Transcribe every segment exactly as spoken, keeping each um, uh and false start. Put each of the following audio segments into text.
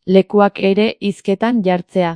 lekuak ere hizketan jartzea.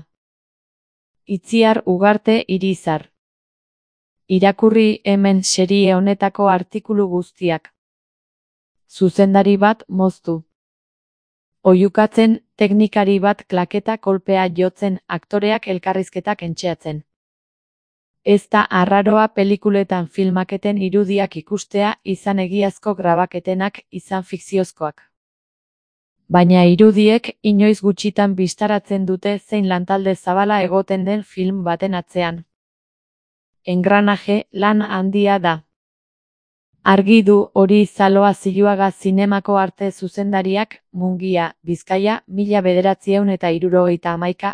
Itziar Ugarte Irizar. Irakurri hemen serie honetako artikulu guztiak. Zuzendari bat moztu. Oihukatzen, teknikari bat klaketa kolpea jotzen, aktoreak elkarrizketak entxeatzen. Ez da arraroa pelikuletan filmaketen irudiak ikustea izan egiazko grabaketenak izan fikziozkoak. Baina irudiek inoiz gutxitan bistaratzen dute zein lantalde zabala egoten den film baten atzean. Engranaje lan handia da. Argi du hori Zaloa Ziluaga zinemako arte zuzendariak, Mungia, Bizkaia, mila bederatziehun eta hirurogeita hamaika.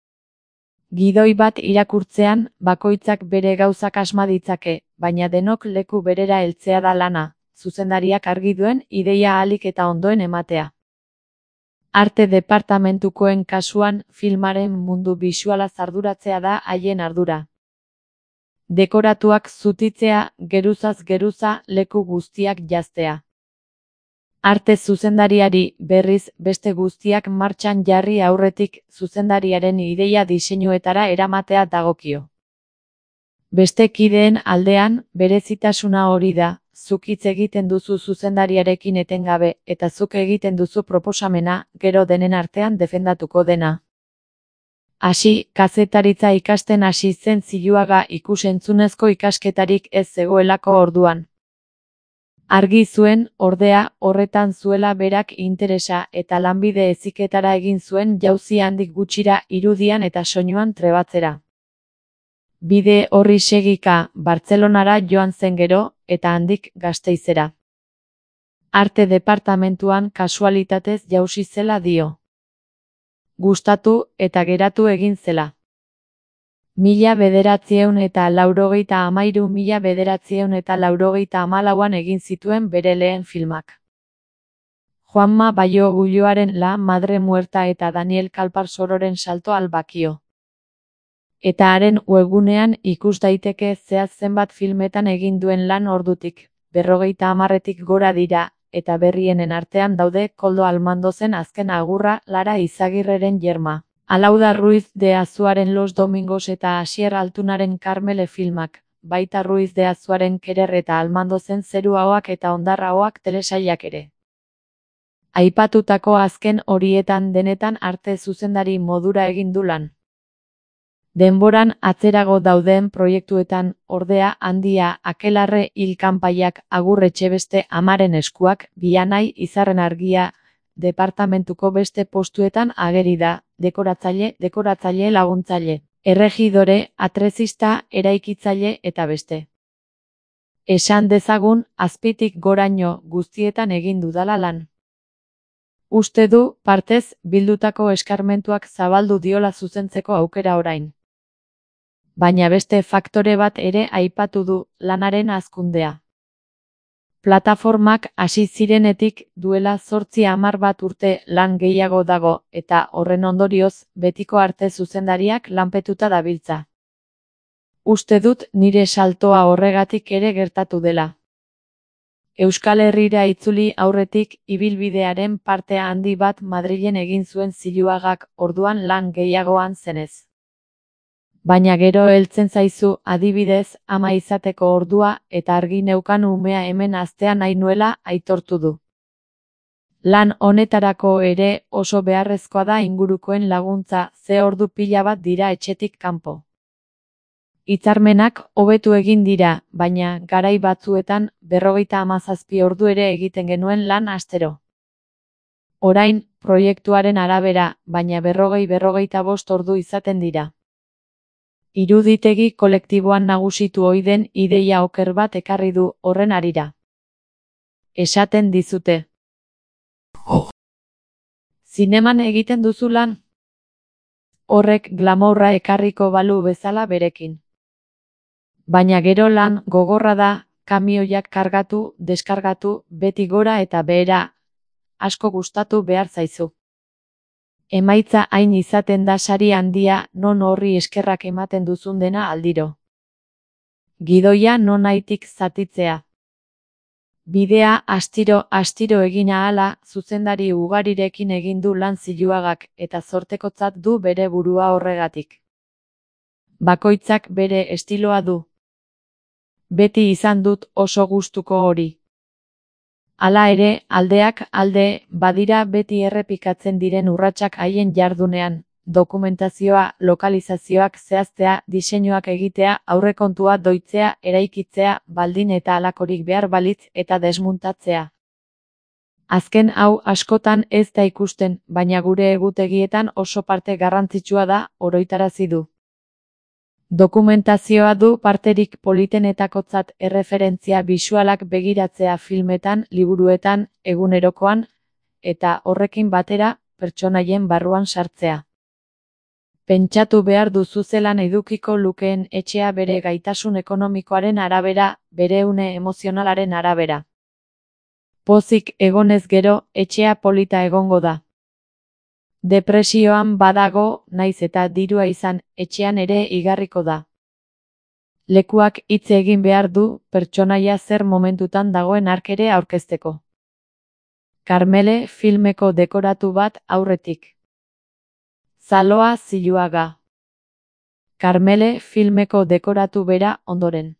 Gidoi bat irakurtzean, bakoitzak bere gauzak asma ditzake, baina denok leku berera heltzea da lana, zuzendariak argi duen ideia ahalik eta ondoen ematea. Arte departamentukoen kasuan, filmaren mundu bisualaz arduratzea da haien ardura. Dekoratuak zutitzea, geruzaz geruza, leku guztiak janztea. Arte zuzendariari, berriz, beste guztiak martxan jarri aurretik, zuzendariaren ideia diseinuetara eramatea dagokio. Beste kideen aldean, berezitasuna hori da, zuk hitz egiten duzu zuzendariarekin etengabe, eta zuk egiten duzu proposamena, gero denen artean defendatuko dena. Hasi, kazetaritza ikasten hasi zen Ziluaga ikus-entzunezko ikasketarik ez zegoelako orduan. Argi zuen, ordea, horretan zuela berak interesa eta lanbide heziketara egin zuen jauzi handik gutxira irudian eta soinuan trebatzera. Bide horri segika, Bartzelonara joan zen gero, eta handik Gasteizera. Arte departamentuan kasualitatez jausi zela dio. Gustatu eta geratu egin zela. Mila bederatziehun eta laurogeita hamairu mila bederatziehun eta laurogeita hamalauan egin zituen bere lehen filmak. Juanma Bayo Gulloaren La Madre Muerta eta Daniel Kalpar-Sororen Salto al Bakio. Eta haren webgunean ikus daiteke zehatz zenbat filmetan egin duen lan ordutik, berrogeita hamarretik gora dira, eta berrienen artean daude Koldo Almandozen azken agurra, Lara Izagirreren Yerma. Alauda Ruiz de Azuaren Los Domingos eta Asier Altunaren Karmele filmak, baita Ruiz de Azuaren Kerer eta Almandozen Zeru Ahoak eta Hondarra Ahoak telesailak ere. Aipatutako azken horietan denetan arte zuzendari modura egin du lan. Denboran atzerago dauden proiektuetan, ordea, handia, Akelarre hil kanpaiak, Agur Etxebeste, Amaren eskuak, Bianai, Izarren argia, departamentuko beste postuetan ageri da, dekoratzaile, dekoratzaile laguntzaile, erregidore, atrezista, eraikitzaile eta beste. Esan dezagun, azpitik goraino guztietan egin dudala lan. Uste du, partez, bildutako eskarmentuak zabaldu diola zuzentzeko aukera orain. Baina beste faktore bat ere aipatu du, lanaren hazkundea. Plataformak hasi zirenetik duela zortzi hamar bat urte lan gehiago dago, eta horren ondorioz, betiko arte zuzendariak lanpetuta dabiltza. Uste dut nire saltoa horregatik ere gertatu dela. Euskal Herrira itzuli aurretik, ibilbidearen parte handi bat Madrilen egin zuen Ziluagak, orduan lan gehiagoan zenez. Baina gero heltzen zaizu, adibidez, ama izateko ordua, eta argi neukan umea hemen haztea nahi nuela aitortu du. Lan honetarako ere oso beharrezkoa da ingurukoen laguntza, ze ordu pila bat dira etxetik kanpo. Hitzarmenak hobetu egin dira, baina garai batzuetan berrogeita hamazazpi ordu ere egiten genuen lan astero. Orain, proiektuaren arabera, baina berrogei berrogeita bost ordu izaten dira. Iruditegi kolektiboan nagusitu ohi den ideia oker bat ekarri du horren harira. Esaten dizute. Zineman egiten duzu lan? Horrek glamourra ekarriko balu bezala berekin. Baina gero lan gogorra da, kamioiak kargatu, deskargatu, beti gora eta behera, asko gustatu behar zaizu. Emaitza hain izaten da sari handia, non horri eskerrak ematen duzun dena aldiro. Gidoia nonaitik zatitzea. Bidea astiro astiro egin ahala, zuzendari ugarirekin egin du lan Ziluagak eta zortekotzat du bere burua horregatik. Bakoitzak bere estiloa du. Beti izan dut oso gustuko hori. Hala ere, aldeak alde, badira beti errepikatzen diren urratsak haien jardunean, dokumentazioa, lokalizazioak zehaztea, diseinuak egitea, aurrekontua doitzea, eraikitzea, baldin eta halakorik behar balitz eta desmuntatzea. Azken hau askotan ez da ikusten, baina gure egutegietan oso parte garrantzitsua da, oroitarazi du. Dokumentazioa du parterik politenetakotzat erreferentzia bisualak begiratzea filmetan, liburuetan, egunerokoan, eta horrekin batera, pertsonaien barruan sartzea. Pentsatu behar duzu zelan edukiko lukeen etxea bere gaitasun ekonomikoaren arabera, bere une emozionalaren arabera. Pozik egonez gero, etxea polita egongo da. Depresioan badago, naiz eta dirua izan, etxean ere igarriko da. Lekuak hitz egin behar du, pertsonaia zer momentutan dagoen hark ere aurkezteko. Karmele filmeko dekoratu bat aurretik. Zaloa Ziluaga. Karmele filmeko dekoratu bera ondoren.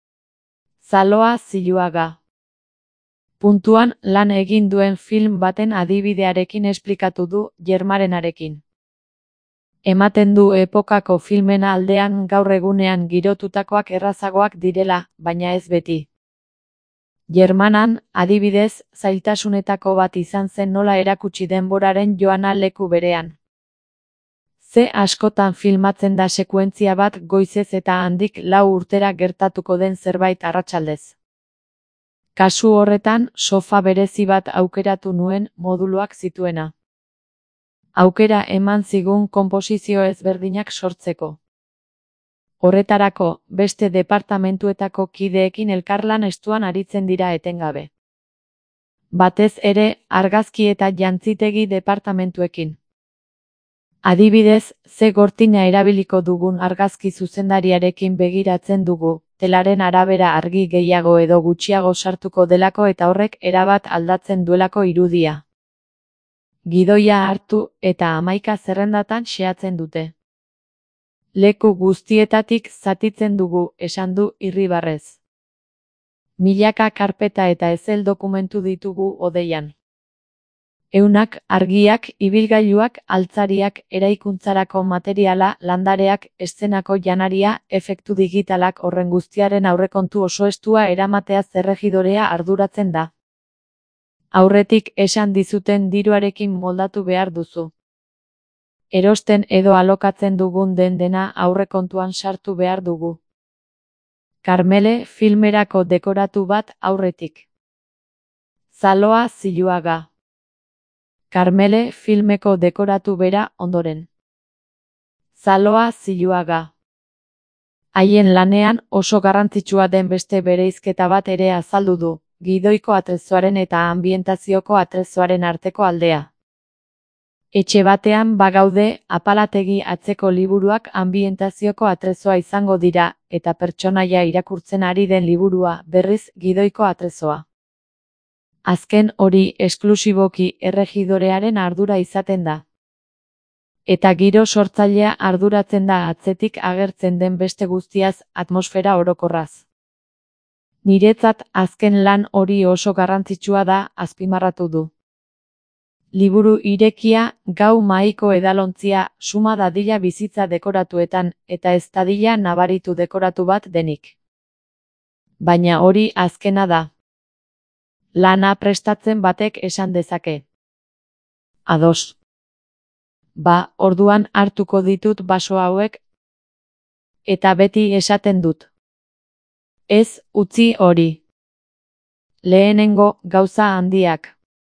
Zaloa Ziluaga. Puntuan lan egin duen film baten adibidearekin esplikatu du Germarenarekin. Ematen du epokako filmen aldean gaur egunean girotutakoak errazagoak direla, baina ez beti. Germanan, adibidez, zailtasunetako bat izan zen nola erakutsi denboraren joana leku berean. Ze askotan filmatzen da sekuentzia bat goizez eta handik lau urtera gertatuko den zerbait arratsaldez. Kasu horretan, sofa berezi bat aukeratu nuen moduluak zituena. Aukera eman zigun konposizio ezberdinak sortzeko. Horretarako, beste departamentuetako kideekin elkarlan estuan aritzen dira etengabe. Batez ere, argazki eta jantzitegi departamentuekin. Adibidez, ze gortina erabiliko dugun argazki zuzendariarekin begiratzen dugu, telaren arabera argi gehiago edo gutxiago sartuko delako eta horrek erabat aldatzen duelako irudia. Gidoia hartu eta hamaika zerrendatan xehatzen dute. Leku guztietatik zatitzen dugu, esan du irribarrez. Milaka karpeta eta ezel dokumentu ditugu hodeian. Eunak, argiak, ibilgailuak, altzariak, eraikuntzarako materiala, landareak, eszenako janaria, efektu digitalak horren guztiaren aurrekontu oso estua eramatea erregidorea arduratzen da. Aurretik esan dizuten diruarekin moldatu behar duzu. Erosten edo alokatzen dugun den dena aurrekontuan sartu behar dugu. Karmele filmerako dekoratu bat aurretik. Zaloa Ziluaga. Karmele filmeko dekoratu bera ondoren. Zaloa Ziluaga. Haien lanean oso garrantzitsua den beste bereizketa bat ere azaldu du, gidoiko atrezoaren eta anbientazioko atrezoaren arteko aldea. Etxe batean bagaude, apalategi atzeko liburuak anbientazioko atrezoa izango dira, eta pertsonaia irakurtzen ari den liburua, berriz, gidoiko atrezoa. Azken hori esklusiboki erregidorearen ardura izaten da. Eta giro sortzailea arduratzen da atzetik agertzen den beste guztiaz, atmosfera orokorraz. Niretzat azken lan hori oso garrantzitsua da, azpimarratu du. Liburu irekia, gau mahaiko edalontzia, suma dadila bizitza dekoratuetan, eta ez dadila nabaritu dekoratu bat denik. Baina hori azkena da. Lana prestatzen batek esan dezake. Ados. Ba, orduan hartuko ditut baso hauek, eta beti esaten dut. Ez, utzi hori. Lehenengo gauza handiak.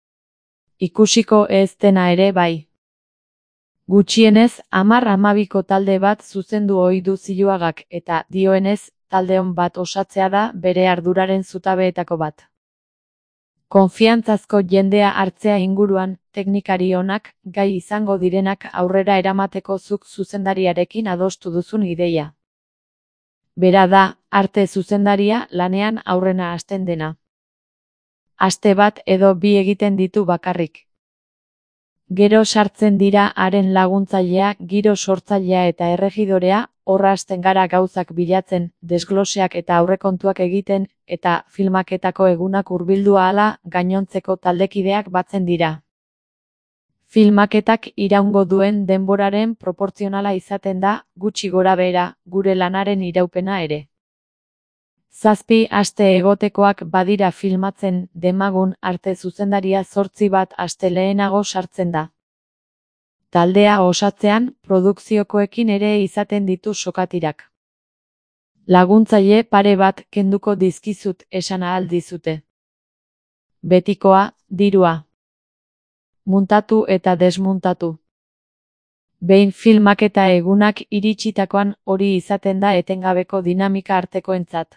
Ikusiko ez dena ere bai. Gutxienez, hamar hamabiko talde bat zuzendu ohi du Ziluagak eta dioenez, taldeon bat osatzea da bere arduraren zutabeetako bat. Konfiantzazko jendea hartzea inguruan, teknikari onak, gai izango direnak aurrera eramateko zuk zuzendariarekin adostu duzun ideia. Bera da, arte zuzendaria lanean aurrena hasten dena. aste bat edo bi egiten ditu bakarrik. Gero sartzen dira haren laguntzailea, giro sortzailea eta erregidorea, horra hasten gara gauzak bilatzen, desgloseak eta aurrekontuak egiten, eta filmaketako egunak hurbildu ahala gainontzeko taldekideak batzen dira. Filmaketak iraungo duen denboraren proportzionala izaten da, gutxi gorabehera, gure lanaren iraupena ere. Zazpi aste egotekoak badira filmatzen, demagun arte zuzendaria zortzi bat aste lehenago sartzen da. Taldea osatzean, produkziokoekin ere izaten ditu sokatirak. Laguntzaile pare bat kenduko dizkizut esan ahal dizute. Betikoa, dirua. Muntatu eta desmuntatu. Behin filmaketa egunak iritsitakoan hori izaten da etengabeko dinamika artekoentzat.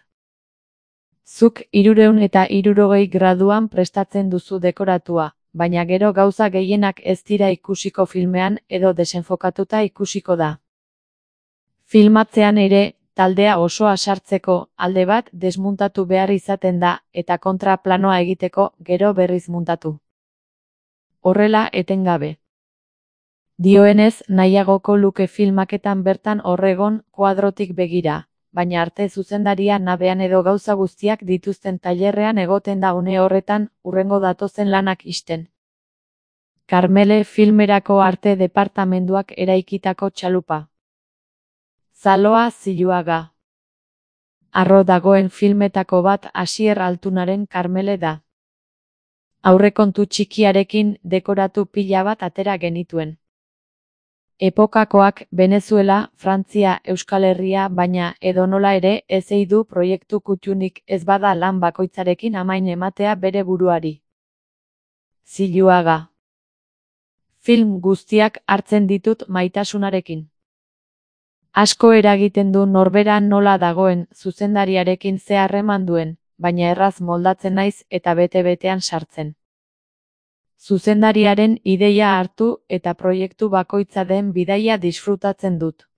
Zuk hirurehun eta hirurogei graduan prestatzen duzu dekoratua, baina gero gauza gehienak ez dira ikusiko filmean edo desenfokatuta ikusiko da. Filmatzean ere, taldea osoa sartzeko alde bat desmuntatu behar izaten da eta kontraplanoa egiteko gero berriz muntatu. Horrela etengabe. Dioenez nahiagoko luke filmaketan bertan horregon kuadrotik begira, baina arte zuzendaria nabean edo gauza guztiak dituzten tailerrean egoten da une horretan hurrengo datozen lanak ixten. Karmele filmerako arte departamenduak eraikitako txalupa. Zaloa Ziluaga. Harro dagoen filmetako bat Asier Altunaren Karmele da. Aurrekontu txikiarekin dekoratu pila bat atera genituen. Epokakoak Venezuela, Frantzia, Euskal Herria, baina edonola ere ez ei du proiektu kuttunik ez bada lan bakoitzarekin amain ematea bere buruari. Ziluaga. Film guztiak hartzen ditut maitasunarekin. Asko eragiten du norberan nola dagoen zuzendariarekin ze harreman duen, baina erraz moldatzen naiz eta bete-betean sartzen. Zuzendariaren ideia hartu eta proiektu bakoitza den bidaia disfrutatzen dut.